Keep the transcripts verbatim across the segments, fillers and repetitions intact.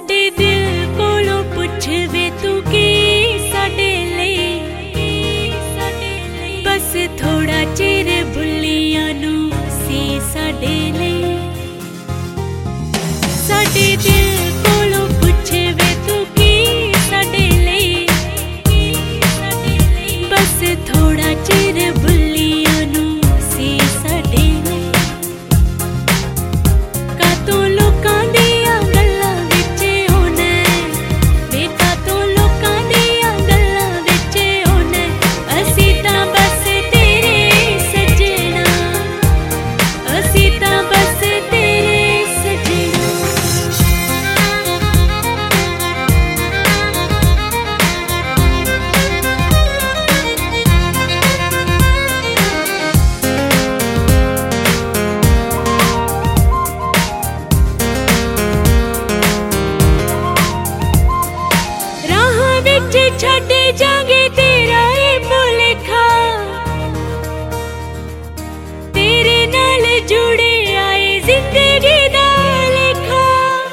साडे दिल कोलों पुछ वे तू की साडे लई, बस थोड़ा चिर बुल्लियां नू सी साडे लई। साडे दिल कोलों पुछ वे तू की साडे लई, बस थोड़ा चिर बुल्लियां नू सी साडे लई। कातों लोकां दियां गल्लां विच होना, वे कातों लोकां दियां गल्लां विच होना, असीं तां बस तेरे सजना, असीं तां बस तेरे सजना। छड्ड जांगे तेरा ए भुलेखा, तेरे नाल जुड़े आए जिंदगी दा लेखा।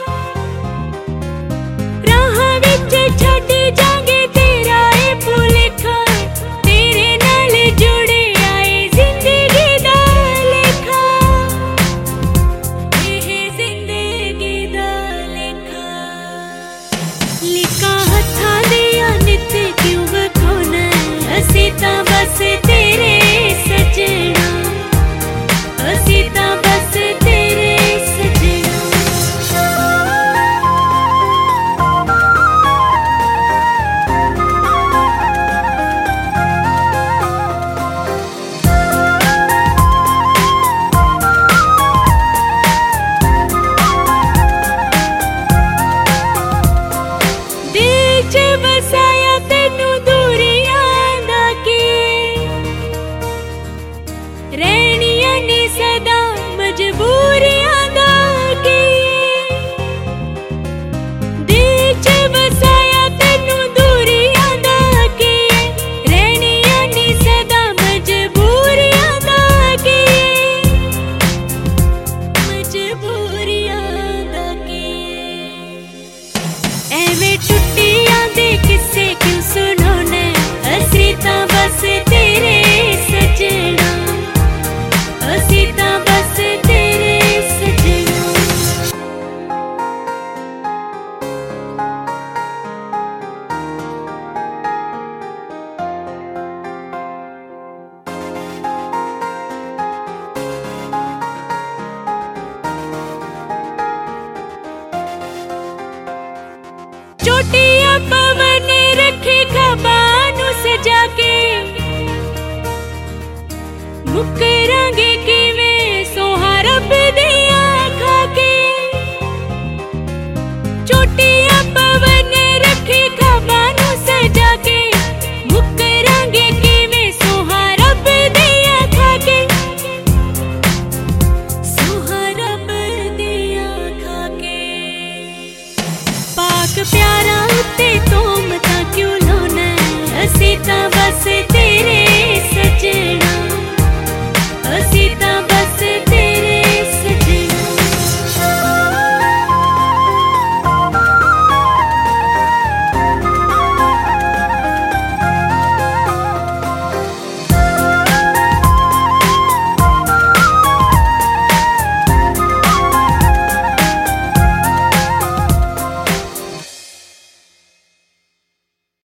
राह विच छड्ड जांगे तेरा ए भुलेखा, तेरे नाल जुड़े आए जिंदगी दा लेखा। एह जिंदगी दा लेखा लिखा हत्थां दियां नित क्यों बखोना, असीं तां बस तेरे सजना, असीं तां बस तेरे सजना। दिल च बसाया तैनू दूरियां दा की, रहनियां नी सदा मजबूरियां दा की। दिल च बसाया तैनू दूरियां दा की, रहनियां नी सदा मजबूरियां दा की, मजबूरियां दा की। एवें टुट्टियां दे किस्से क्यों सुनाने, असीं तां बस तेरे सजना, असीं तां बस तेरे सजना। चोटियां पवन रखे ख्वाबां नू सजा के, मुकरांगे